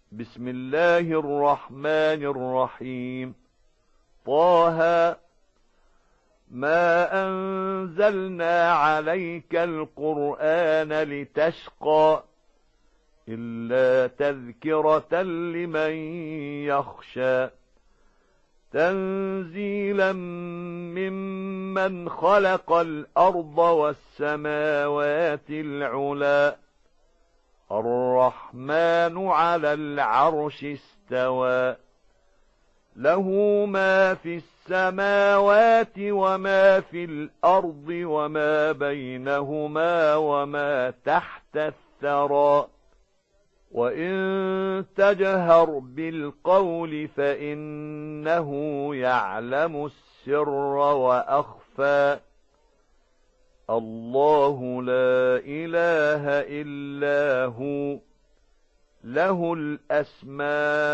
بسم الله الرحمن الرحيم. طه ما أنزلنا عليك القرآن لتشقى إلا تذكرة لمن يخشى تنزيلا ممن خلق الأرض والسماوات العلى الرحمن على العرش استوى له ما في السماوات وما في الأرض وما بينهما وما تحت الثرى وإن تجهر بالقول فإنه يعلم السر وأخفى الله لا إله إلا هو له الأسماء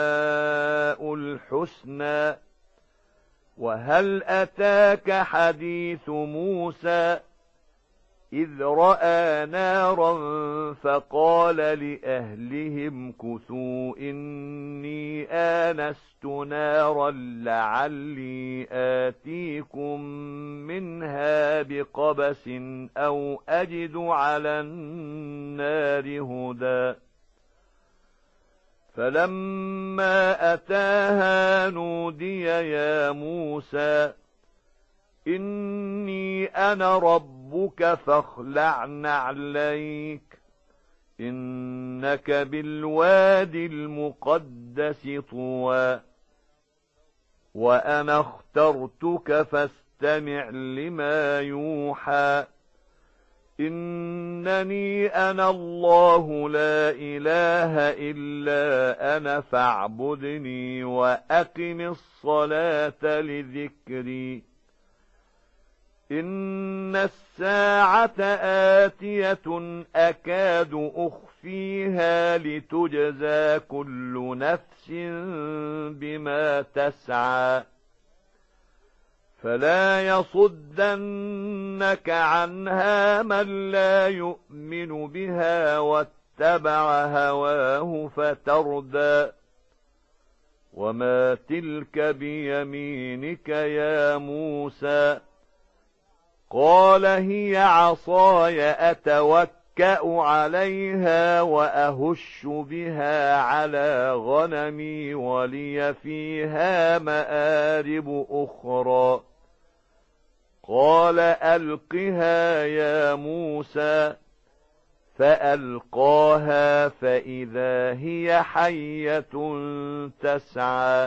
الحسنى وهل أتاك حديث موسى إذ رأى نارا فقال لأهلهم كثوا إني آنست نارا لعلي آتيكم منها بقبس أو أجد على النار هدى فلما أتاها نودي يا موسى إني أنا ربك فاخلع نعليك إنك بالوادي المقدس طوى وأنا اخترتك فاستمع لما يوحى إنني أنا الله لا إله إلا أنا فاعبدني وأقم الصلاة لذكري إن الساعة آتية أكاد أخفيها لتجزى كل نفس بما تسعى فلا يصدنك عنها من لا يؤمن بها واتبع هواه فتردى وما تلك بيمينك يا موسى قال هي عصاي أتوكأ عليها وأهش بها على غنمي ولي فيها مآرب أخرى قال ألقها يا موسى فألقاها فإذا هي حية تسعى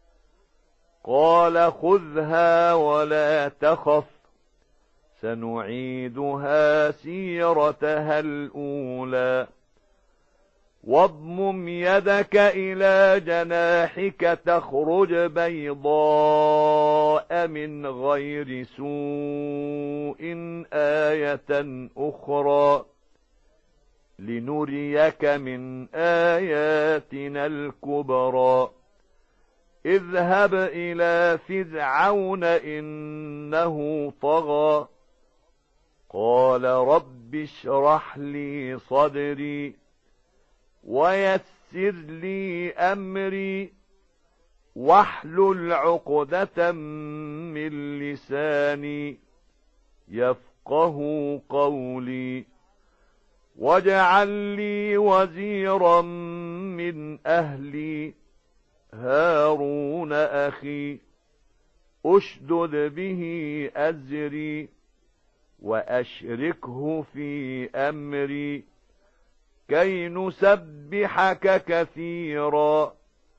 قال خذها ولا تخف سنعيدها سيرتها الأولى واضمم يدك إلى جناحك تخرج بيضاء من غير سوء آية أخرى لنريك من آياتنا الكبرى اذهب إلى فرعون إنه طغى قال رب اشرح لي صدري ويسر لي أمري واحلل عقدة من لساني يفقه قولي واجعل لي وزيرا من أهلي هارون أخي أشدد به أزري وأشركه في أمري كي نسبحك كثيرا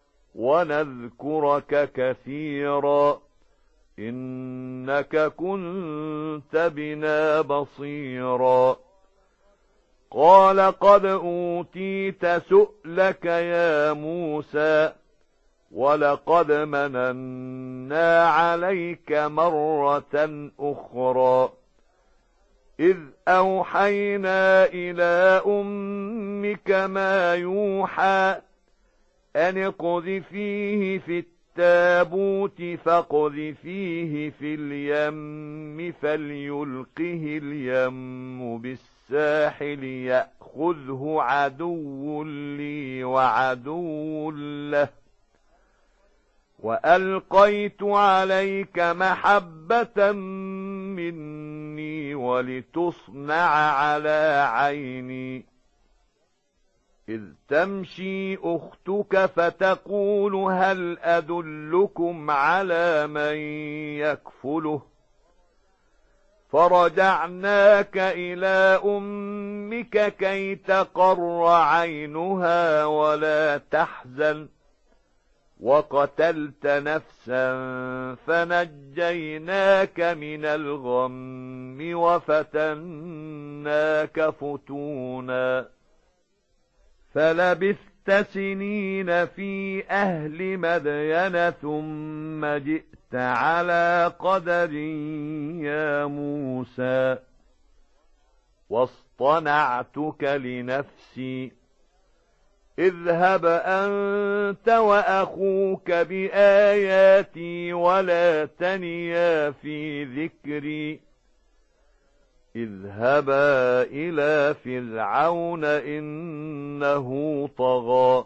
ونذكرك كثيرا إنك كنت بنا بصيرا قال قد أوتيت سؤلك يا موسى ولقد مننا عليك مرة أخرى إذ أوحينا إلى أمك ما يوحى أن اقذفيه في التابوت فاقذفيه في اليم فليلقه اليم بالساحل الساحل يأخذه عدو لي وعدو له، وألقيت عليك محبة مني ولتصنع على عيني، إذ تمشي أختك فتقول هل أدلكم على من يكفله، فرجعناك إلى أمك كي تقر عينها ولا تحزن، وقتلت نفسا فنجيناك من الغم وفتناك فتونا، فلبثت سنين في أهل مدين ثم جئت على قدر يا موسى، واصطنعتك لنفسي، اذهب أنت وأخوك بآياتي ولا تنيا في ذكري، اذهبا إلى فرعون إنه طغى،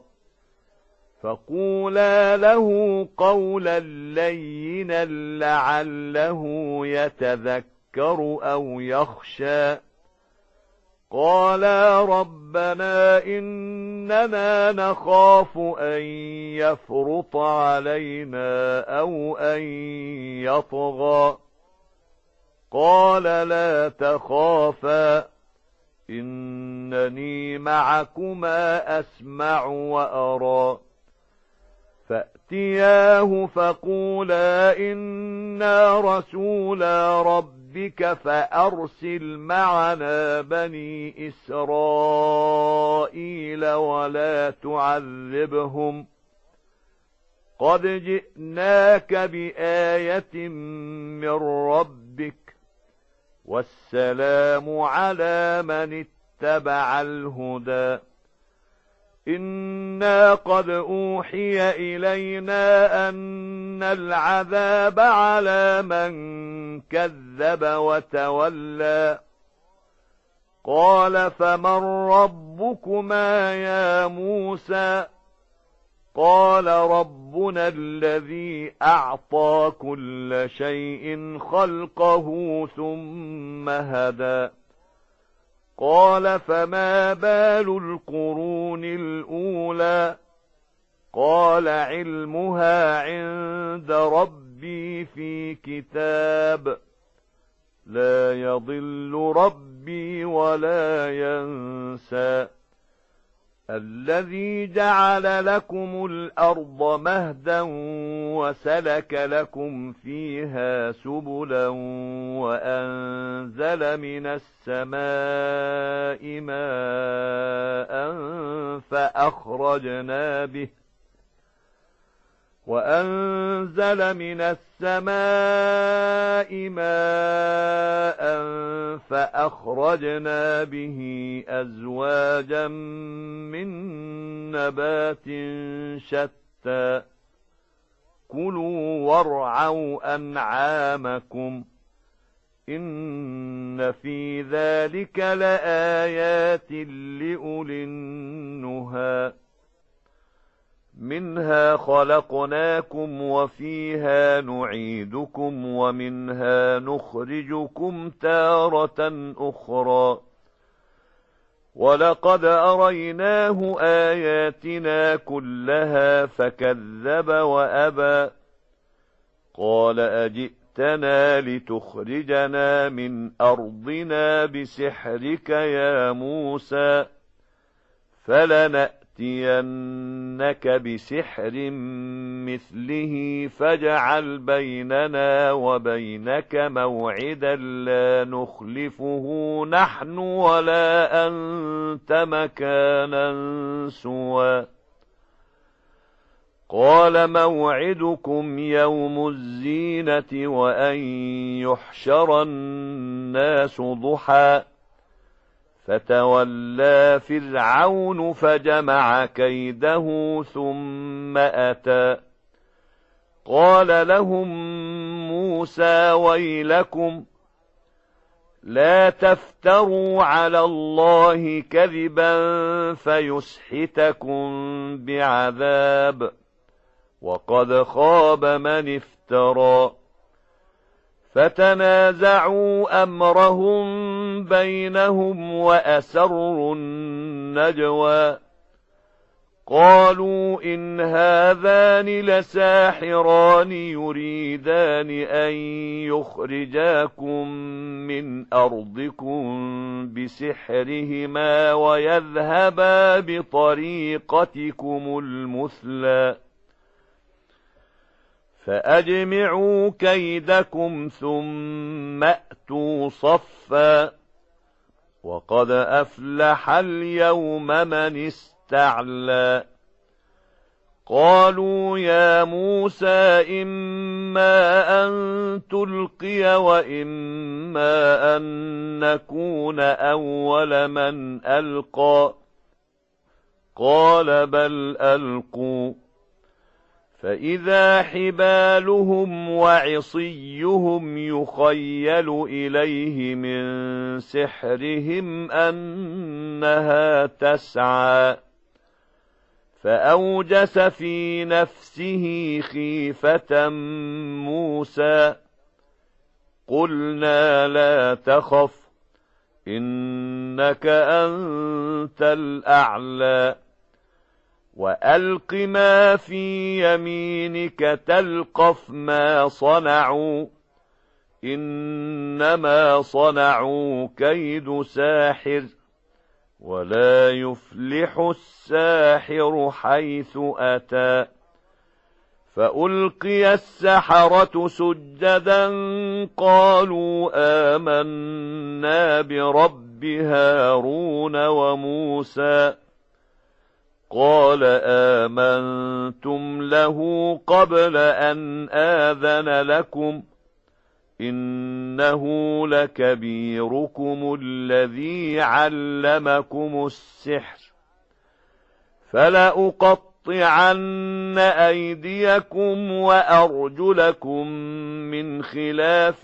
فقولا له قولا لينا لعله يتذكر أو يخشى، قالا ربنا إننا نخاف أن يفرط علينا أو أن يطغى، قال لا تخافا إنني معكما أسمع وأرى، فأتياه فقولا إنا رسولا ربك فأرسل معنا بني إسرائيل ولا تعذبهم، قد جئناك بآية من ربك، والسلام على من اتبع الهدى، إنا قد أوحي إلينا أن العذاب على من كذب وتولى، قال فمن ربكما يا موسى، قال ربنا الذي أعطى كل شيء خلقه ثم هدى، قال فما بال القرون الأولى، قال علمها عند ربي في كتاب، لا يضل ربي ولا ينسى، الذي جعل لكم الأرض مهدا وسلك لكم فيها سبلا وأنزل من السماء ماء فأخرجنا به أزواجا من نبات شتى، كلوا وارعوا أنعامكم، إن في ذلك لآيات لأولي النهى، منها خلقناكم وفيها نعيدكم ومنها نخرجكم تارة أخرى، ولقد أريناه آياتنا كلها فكذب وأبى، قال أجئتنا لتخرجنا من أرضنا بسحرك يا موسى، فلنأتينك بسحر مثله فاجعل بيننا وبينك موعدا لا نخلفه نحن ولا أنت مكانا سوى، قال موعدكم يوم الزينة وأن يحشر الناس ضحى، فتولى فرعون فجمع كيده ثم أتى، قال لهم موسى ويلكم لا تفتروا على الله كذبا فيسحتكم بعذاب، وقد خاب من افترى. فتنازعوا أمرهم بينهم وأسروا النجوى، قالوا إن هذان لساحران يريدان أن يخرجاكم من أرضكم بسحرهما ويذهبا بطريقتكم المثلى، فأجمعوا كيدكم ثم أتوا صفا، وقد أفلح اليوم من استعلى. قالوا يا موسى إما أن تلقي وإما أن نكون أول من ألقى، قال بل ألقوا، فإذا حبالهم وعصيهم يخيل إليه من سحرهم أنها تسعى، فأوجس في نفسه خيفة موسى، قلنا لا تخف إنك أنت الأعلى، وألق ما في يمينك تلقف ما صنعوا، إنما صنعوا كيد ساحر، ولا يفلح الساحر حيث أتى. فألقي السحرة سجدا قالوا آمنا برب هارون وموسى، قال آمنتم له قبل أن آذن لكم، إنه لكبيركم الذي علمكم السحر، فلأقطعن أيديكم وأرجلكم من خلاف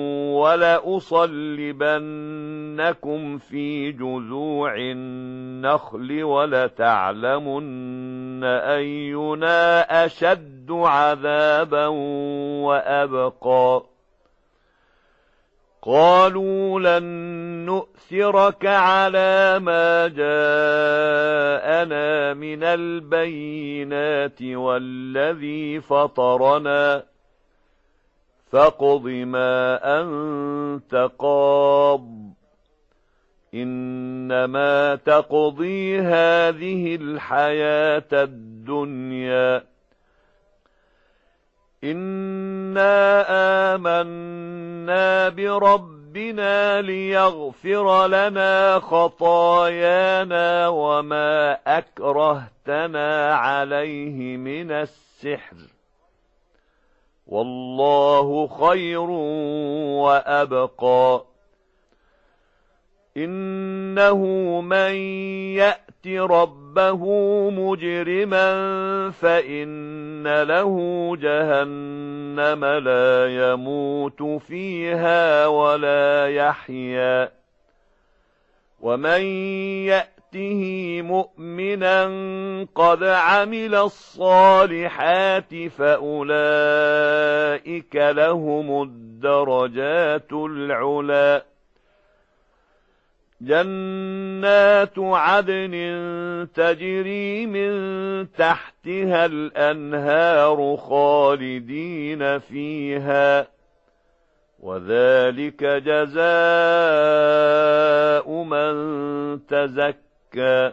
ولأصلبنكم في جذوع النخل ولتعلمن أينا أشد عذابا وأبقى. قالوا لن نؤثرك على ما جاءنا من البينات والذي فطرنا، فاقض ما أنت قاض، إنما تقضي هذه الحياة الدنيا. إنا آمنا بربنا ليغفر لنا خطايانا وما أكرهتنا عليه من السحر، والله خير وأبقى. إنه من يأت ربه مجرما فإن له جهنم لا يموت فيها ولا يحيا، ومن يأته مؤمنا قد عمل الصالحات فأولئك لهم الدرجات العلى. جنات عدن تجري من تحتها الأنهار خالدين فيها، وذلك جزاء من تزكى.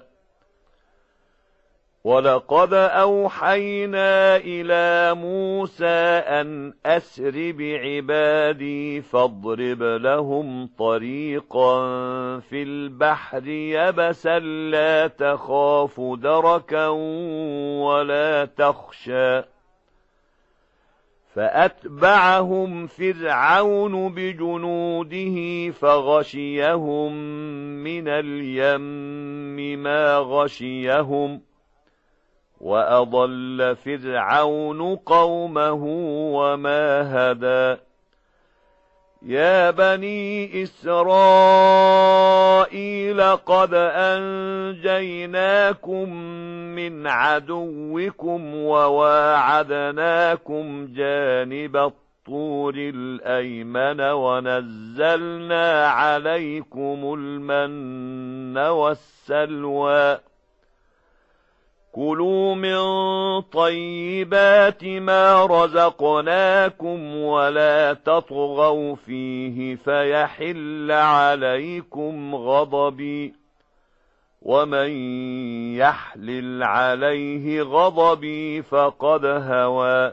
ولقد أوحينا إلى موسى أن أسر بعبادي فاضرب لهم طريقا في البحر يبسا لا تخاف دركا ولا تخشى، فأتبعهم فرعون بجنوده فغشيهم من اليم ما غشيهم، وأضل فرعون قومه وما هدى. يا بني إسرائيل قد أنجيناكم من عدوكم وواعدناكم جانب الطور الأيمن ونزلنا عليكم المن والسلوى كلوا من طيبات ما رزقناكم ولا تطغوا فيه فيحل عليكم غضبي ومن يحلل عليه غضبي فقد هوى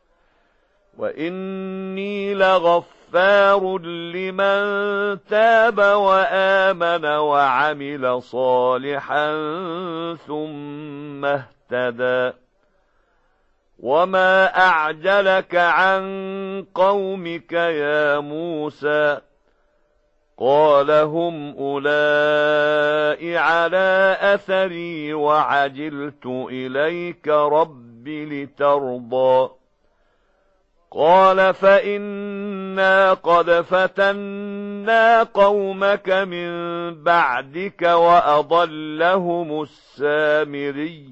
وإني لغفار لمن تاب وآمن وعمل صالحا ثم اهتدى وما أعجلك عن قومك يا موسى قال هم أولئك على أثري وعجلت إليك رب لترضى قال فإنا قد فتنا قومك من بعدك وأضلهم السامري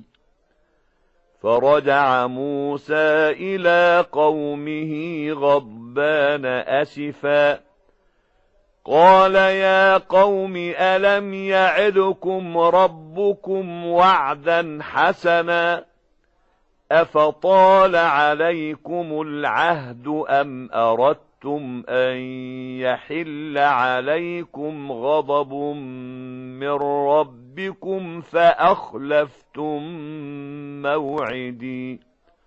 فرجع موسى إلى قومه غضبان أسفا قال يا قوم ألم يعدكم ربكم وعدا حسنا أفطال عليكم العهد أم أردتم أن يحل عليكم غضب من ربكم فأخلفتم موعدي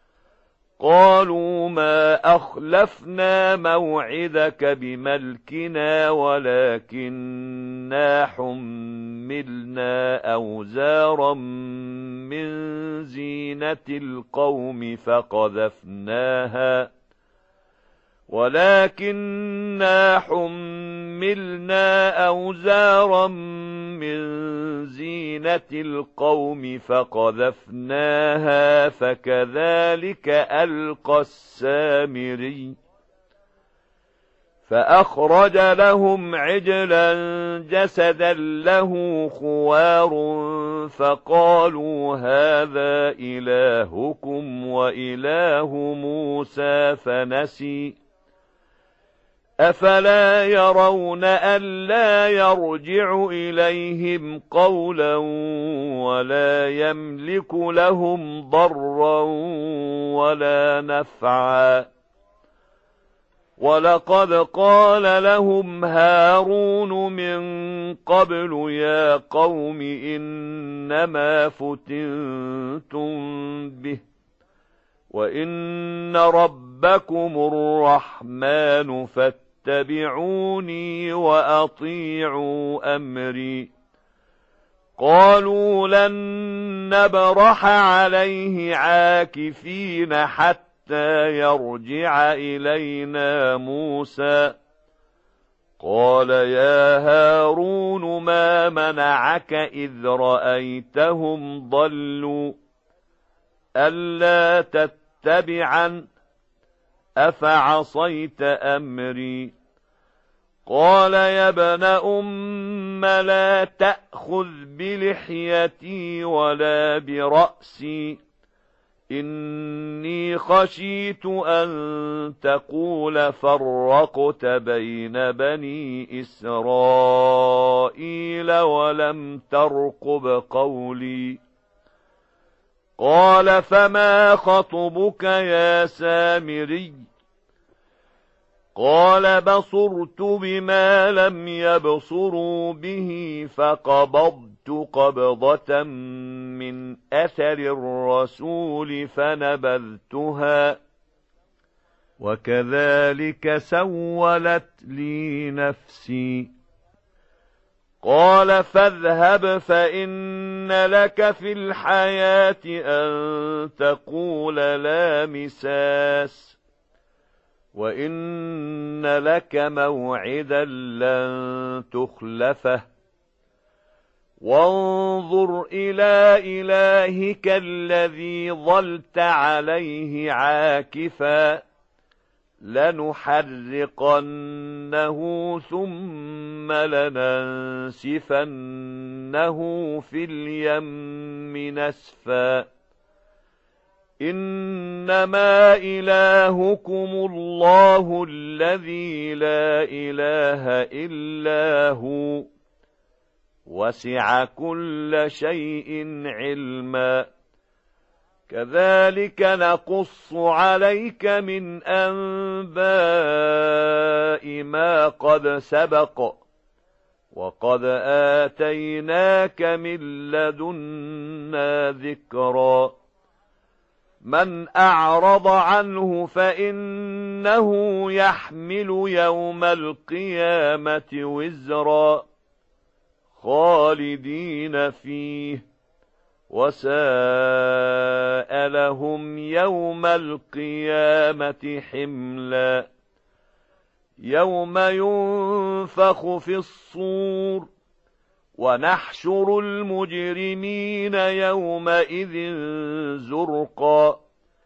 قالوا ما أخلفنا موعدك بملكنا ولكننا حملنا أوزارا من زينة القوم فقذفناها فكذلك ألقى السامري فأخرج لهم عجلا جسدا له خوار فقالوا هذا إلهكم وإله موسى فنسي أفلا يرون ألا يرجع إليهم قولا ولا يملك لهم ضرا ولا نفعا ولقد قال لهم هارون من قبل يا قوم إنما فتنتم به وإن ربكم الرحمن فاتبعوني وأطيعوا أمري قالوا لن نبرح عليه عاكفين حتى يرجع إلينا موسى قال يا هارون ما منعك إذ رأيتهم ضلوا ألا تتبعن أفعصيت أمري قال يا ابن أم لا تأخذ بلحيتي ولا برأسي إني خشيت أن تقول فرقت بين بني إسرائيل ولم ترقب قولي قال فما خطبك يا سامري قال بصرت بما لم يبصروا به فقبضت قبضة من أثر الرسول فنبذتها وكذلك سولت لي نفسي قال فاذهب فإن لك في الحياة أن تقول لا مساس وإن لك موعدا لن تخلفه وانظر إلى إلهك الذي ظلت عليه عاكفا لنحرقنه ثم لننسفنه في اليم نسفا إنما إلهكم الله الذي لا إله إلا هو وسع كل شيء علما كذلك نقص عليك من أنباء ما قد سبق وقد آتيناك من لدنا ذكرا من أعرض عنه فإنه يحمل يوم القيامة وزرا خالدين فيه وساء لهم يوم القيامة حملا يوم ينفخ في الصور ونحشر المجرمين يومئذ زرقا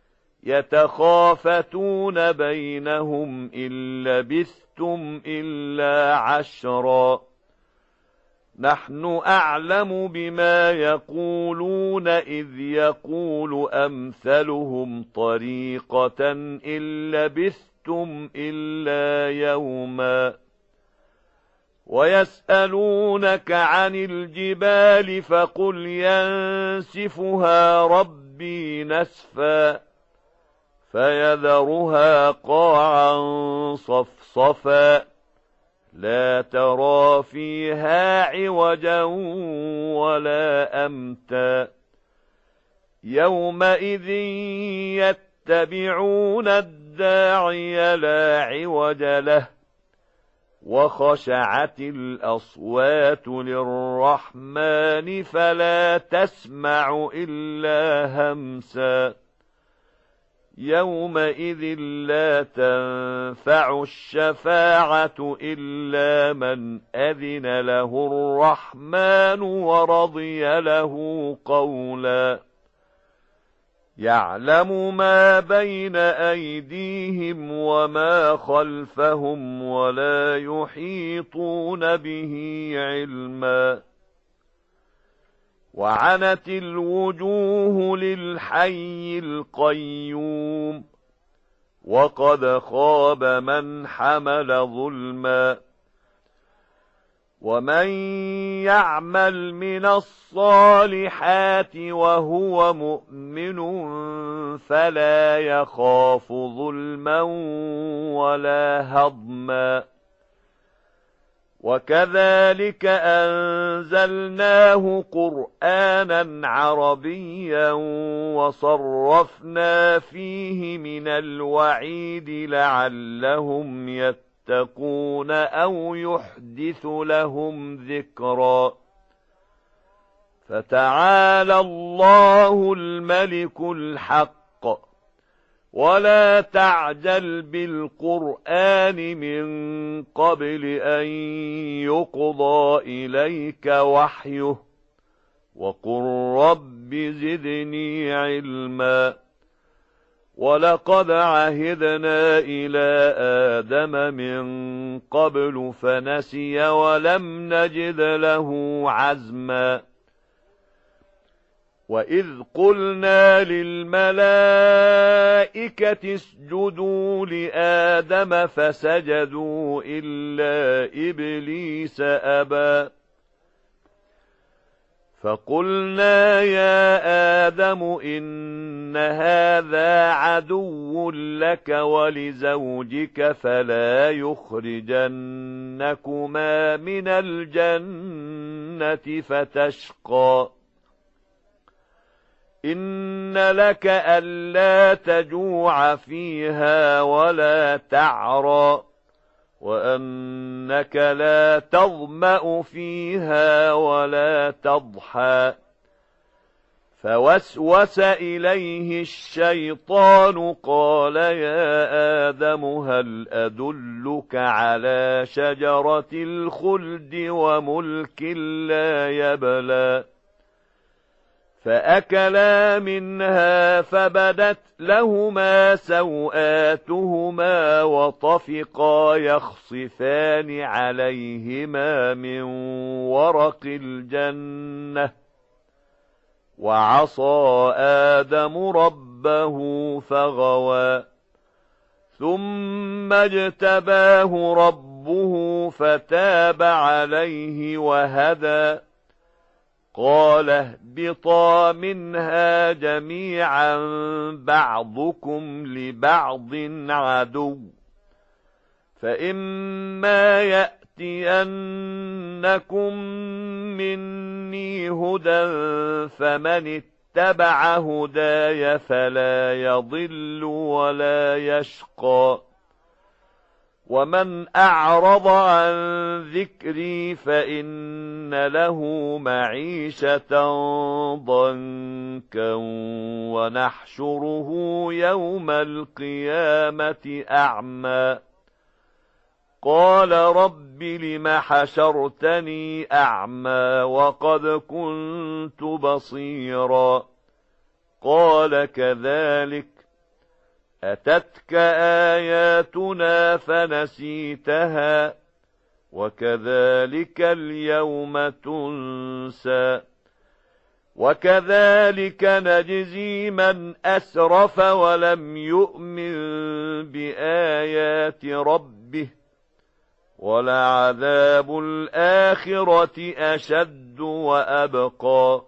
يتخافتون بينهم إن لبثتم إلا عشرا نحن أعلم بما يقولون إذ يقول أمثلهم طريقة إن لبثتم إلا يوما ويسألونك عن الجبال فقل ينسفها ربي نسفا فيذرها قاعا صفصفا لا ترى فيها عوجا ولا أمتا يومئذ يتبعون الداعي لا عوج له وخشعت الأصوات للرحمن فلا تسمع إلا همسا يومئذ لا تنفع الشفاعة إلا من أذن له الرحمن ورضي له قولا يعلم ما بين أيديهم وما خلفهم ولا يحيطون به علما وعنت الوجوه للحي القيوم وقد خاب من حمل ظلما ومن يعمل من الصالحات وهو مؤمن فلا يخاف ظلما ولا هضما وكذلك أنزلناه قرآنا عربيا وصرفنا فيه من الوعيد لعلهم يتقون أو يحدث لهم ذكرا فتعالى الله الملك الحق ولا تعجل بالقرآن من قبل أن يقضى إليك وحيه وقل رب زدني علما ولقد عهدنا إلى آدم من قبل فنسي ولم نجد له عزما وإذ قلنا للملائكة اسجدوا لآدم فسجدوا إلا إبليس أبى فقلنا يا آدم إن هذا عدو لك ولزوجك فلا يخرجنكما من الجنة فتشقى إن لك ألا تجوع فيها ولا تعرى وأنك لا تظمأ فيها ولا تضحى فوسوس إليه الشيطان قال يا آدم هل أدلك على شجرة الخلد وملك لا يبلى فأكلا منها فبدت لهما سوآتهما وطفقا يخصفان عليهما من ورق الجنة وعصى آدم ربه فغوى ثم اجتباه ربه فتاب عليه وهدى قال اهبطا منها جميعا بعضكم لبعض عدو فإما يأتينكم مني هدى فمن اتبع هداي فلا يضل ولا يشقى ومن أعرض عن ذكري فإن له معيشة ضنكا ونحشره يوم القيامة أعمى قال رب لم حشرتني أعمى وقد كنت بصيرا قال كذلك أتتك آياتنا فنسيتها وكذلك اليوم تنسى وكذلك نجزي من أسرف ولم يؤمن بآيات ربه ولعذاب الآخرة أشد وأبقى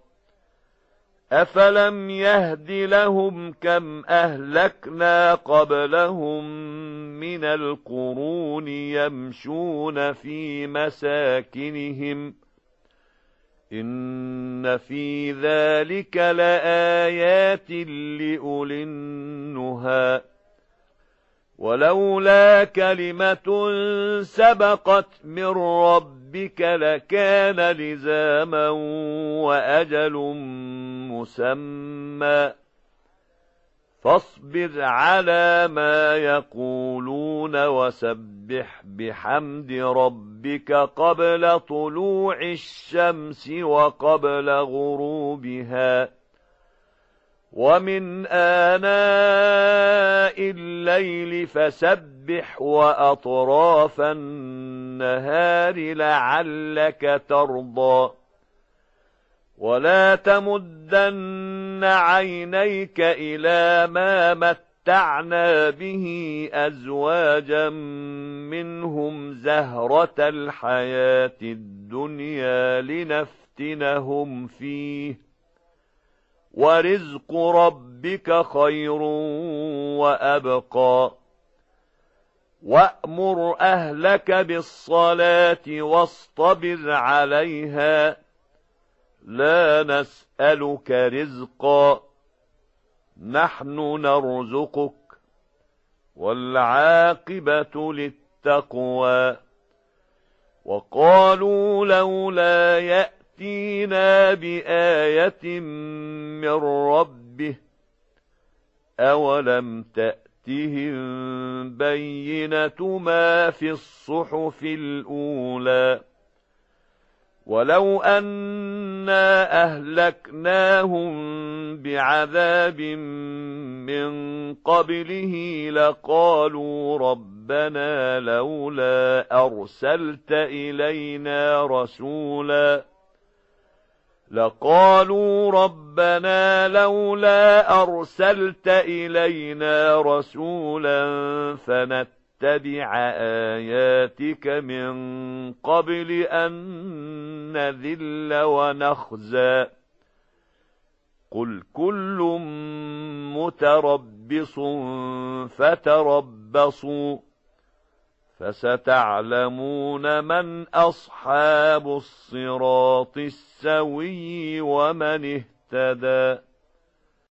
أفلم يهد لهم كم أهلكنا قبلهم من القرون يمشون في مساكنهم إن في ذلك لآيات لأولي النهى ولولا كلمة سبقت من ربك لكان لزاما وأجل مسمى فاصبر على ما يقولون وسبح بحمد ربك قبل طلوع الشمس وقبل غروبها ومن آناء الليل فسبح وأطراف النهار لعلك ترضى ولا تمدن عينيك إلى ما متعنا به أزواجا منهم زهرة الحياة الدنيا لنفتنهم فيه ورزق ربك خير وأبقى وأمر أهلك بالصلاة واصطبر عليها لا نسألك رزقا نحن نرزقك والعاقبة للتقوى وقالوا لولا يأتينا بآية من ربه أولم تأتهم بينة ما في الصحف الأولى ولو أنا أهلكناهم بعذاب من قبله لقالوا ربنا لولا أرسلت إلينا رسولا فنتبع آياتك من قبل أن نذل ونخزى قل كل متربص فتربصوا فستعلمون من أصحاب الصراط السوي ومن اهتدى